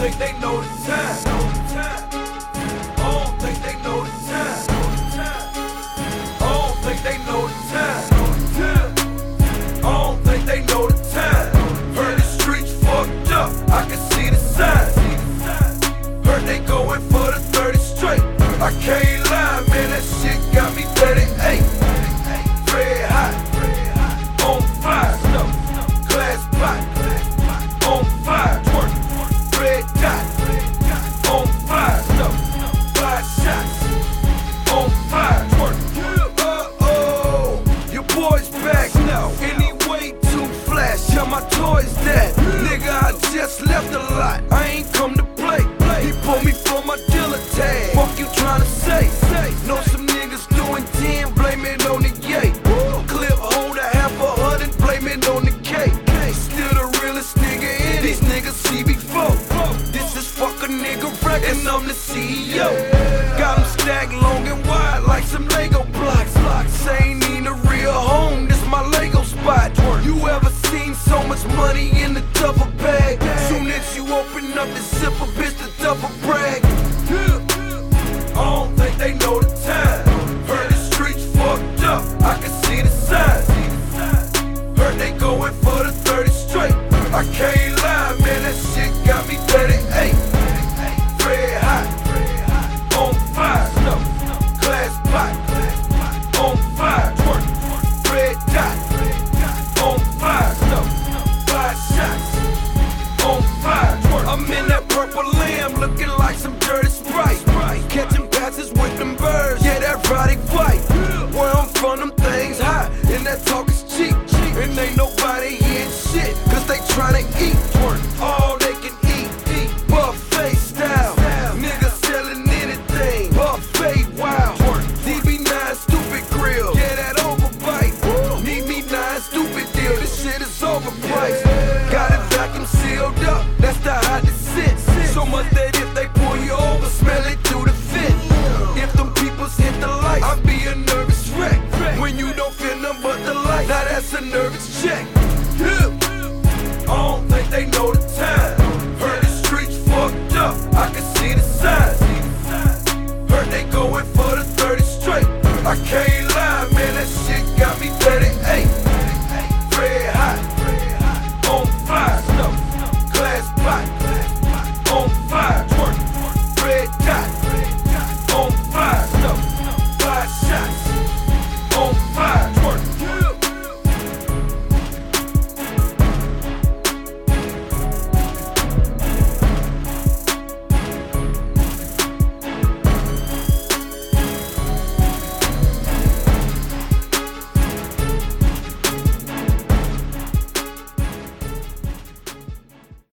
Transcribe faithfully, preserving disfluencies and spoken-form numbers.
think they know the time. I don't think they know the time. I don't think they know the time. I don't think they know the time. Heard the streets fucked up, I can see the signs. Heard they going for the thirty straight. I can't lie, man, that shit got me thirty-eight. Red hot, on fire, glass pot, on fire, red dot, on fire, five shots, on fire. Uh-oh, your boy's back now. Anyway, too flash, yeah, my toys dead. Nigga, I just left a lot, I ain't come to play. He pulled me for my dealer tag. Fuck you tryna say? Know some niggas doing ten, blame it on the yay. Clip hold a half a hundred, blame it on the K. Still the realest nigga in it. These niggas see before. This is fuck a nigga record, and I'm the C E O. Got them stacked long and wide like some Lego blocks. Say ain't need a real home, this my Lego spot. You ever seen so much money in the duffel bag? Soon as you open up the zipper, bitch, the duffel brag. I don't think they know the time. Heard the streets fucked up, I can see the signs. Heard they going for the thirty straight. I can't lie, man, that shit got me thirty-eight. Red hot, on fire, glass pot, on fire, red dot, on fire, five shots, on fire. I'm in that purple lamb, looking like some dirty Sprite. Catching passes with them birds, yeah, that Roddy White. Where I'm from, them things hot, and that talk is cheap. And ain't nobody hearing shit, cause they tryna eat. All they can eat, eat buffet style. Niggas selling anything, buffet wow. D B nine stupid grill, yeah, that overbite. Need me nine stupid deal, this shit is over.